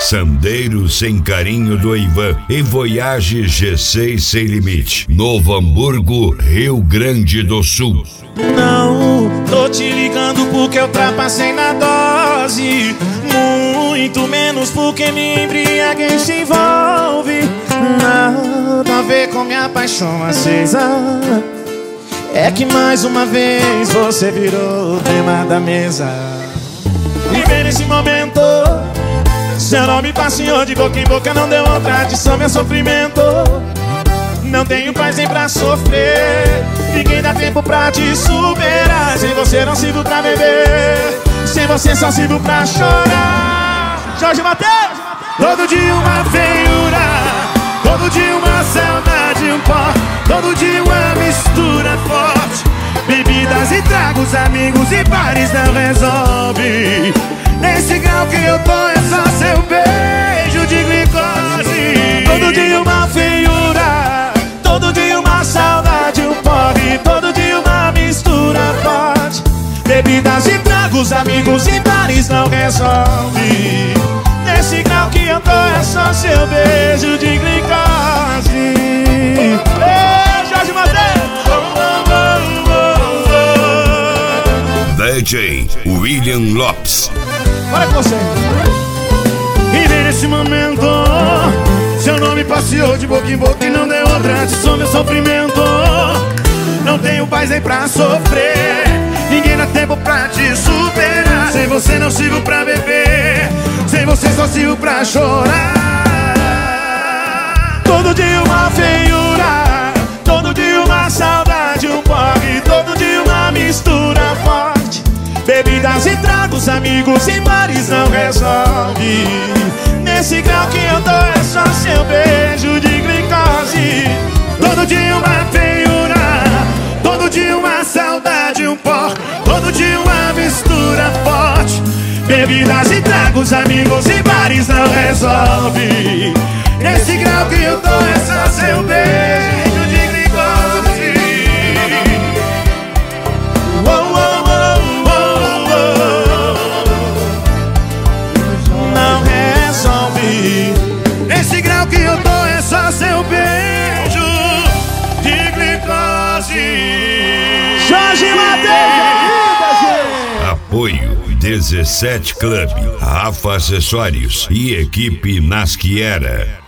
Sandeiro Sem Carinho do Ivan e Voyage G6 Sem Limite. Novo Hamburgo, Rio Grande do Sul. Não tô te ligando porque eu ultrapassei na dose, muito menos porque me embriaguei se envolve. Nada a ver com minha paixão acesa. É que mais uma vez você virou o tema da mesa. Viver nesse momento, seu nome passeou de boca em boca, não deu outra adição, meu sofrimento. Não tenho paz nem pra sofrer, ninguém dá tempo pra te superar. Sem você não sirvo pra beber, sem você só sirvo pra chorar. Jorge Mateus! Todo dia uma feiura, todo dia uma saudade, um pó, todo dia uma mistura forte. Bebidas e tragos, amigos e bares não resolve. Nesse grau que eu tô é só seu beijo de glicose. Todo dia uma feiura, todo dia uma saudade, um porre, todo dia uma mistura forte. Bebidas e tragos, amigos e bares não resolve. Nesse grau que eu tô é só seu beijo de glicose. Ei, Jorge Mateus! DJ William Lopes. Olha com você. E vem nesse momento, seu nome passeou de boca em boca e não deu outra adição, meu sofrimento. Não tenho paz nem pra sofrer, ninguém dá tempo pra te superar. Sem você não sirvo pra beber, sem você só sirvo pra chorar. Todo dia uma feiura, todo dia uma saudade, um porre, todo dia uma mistura forte. Bebidas e tragos, amigos e bares não resolve. Nesse grau que eu tô é só seu beijo de glicose. Todo dia uma feiura, todo dia uma saudade, um pó, todo dia uma mistura forte. Bebidas e tragos, amigos e bares não resolve. Nesse grau que eu tô é só seu beijo de glicose. Não resolve. Nesse grau que eu tô é só seu beijo de glicose. Jorge Mateus! Apoio 17 Club, Rafa Acessórios e equipe Nasquiera.